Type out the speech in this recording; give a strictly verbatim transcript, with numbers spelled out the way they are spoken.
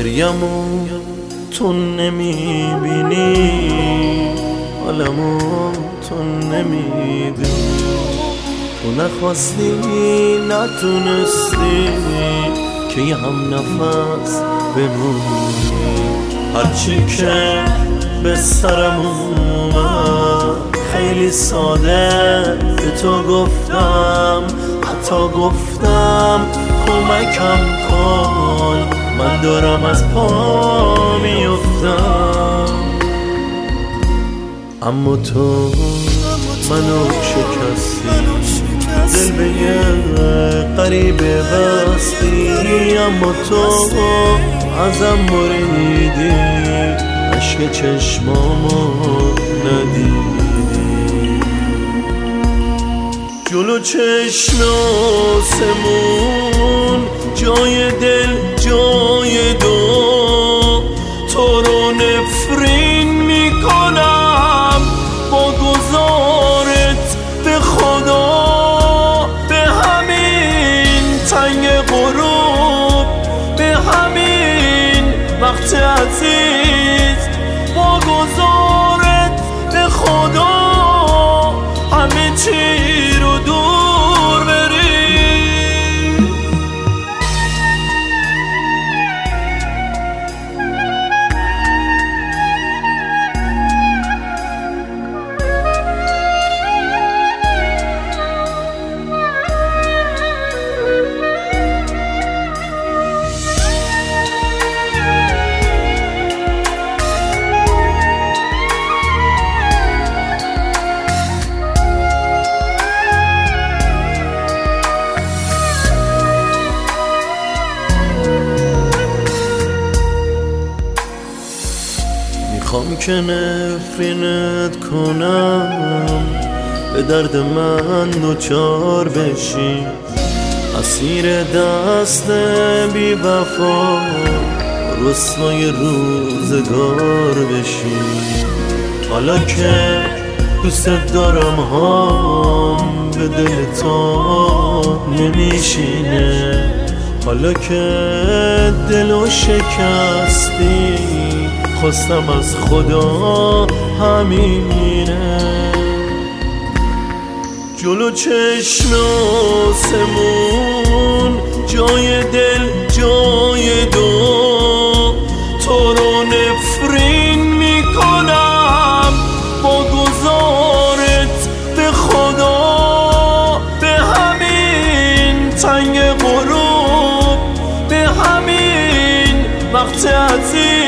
گریمو تو نمیبینی، حالمو تو نمیدونی، تو نخواستی نتونستی که یه هم نفس بمونی. هرچی که به سرم اومد خیلی ساده به تو گفتم، حتی گفتم کمکم کن، من دارم از پا میفتم. اما تو منو شکستی، دل به یه غریبه بستی، اما تو ازم بریدی، عشق چشمامو ندیدی. جلو چشم آسمون جای دل جای دو، تو رو نفرین میکنم با گذارت به خدا، به همین تنگ غروب، به همین وقت عزیز، با گذارت به خدا همه چی رو دور بری. میخوام که نفرینت کنم، به درد من دوچار بشی، اسیر دست بی وفا رسوای روزگار بشی. حالا که دوست دارم هم به دل تو نمیشینه، حالا که دلو شکستی خواستم از خدا همینه. جلو چشم آسمون جای دل جای دو، تو رو نفرین میکنم با گذارت به خدا، به همین تنگ غروب، به همین وقت عزیز،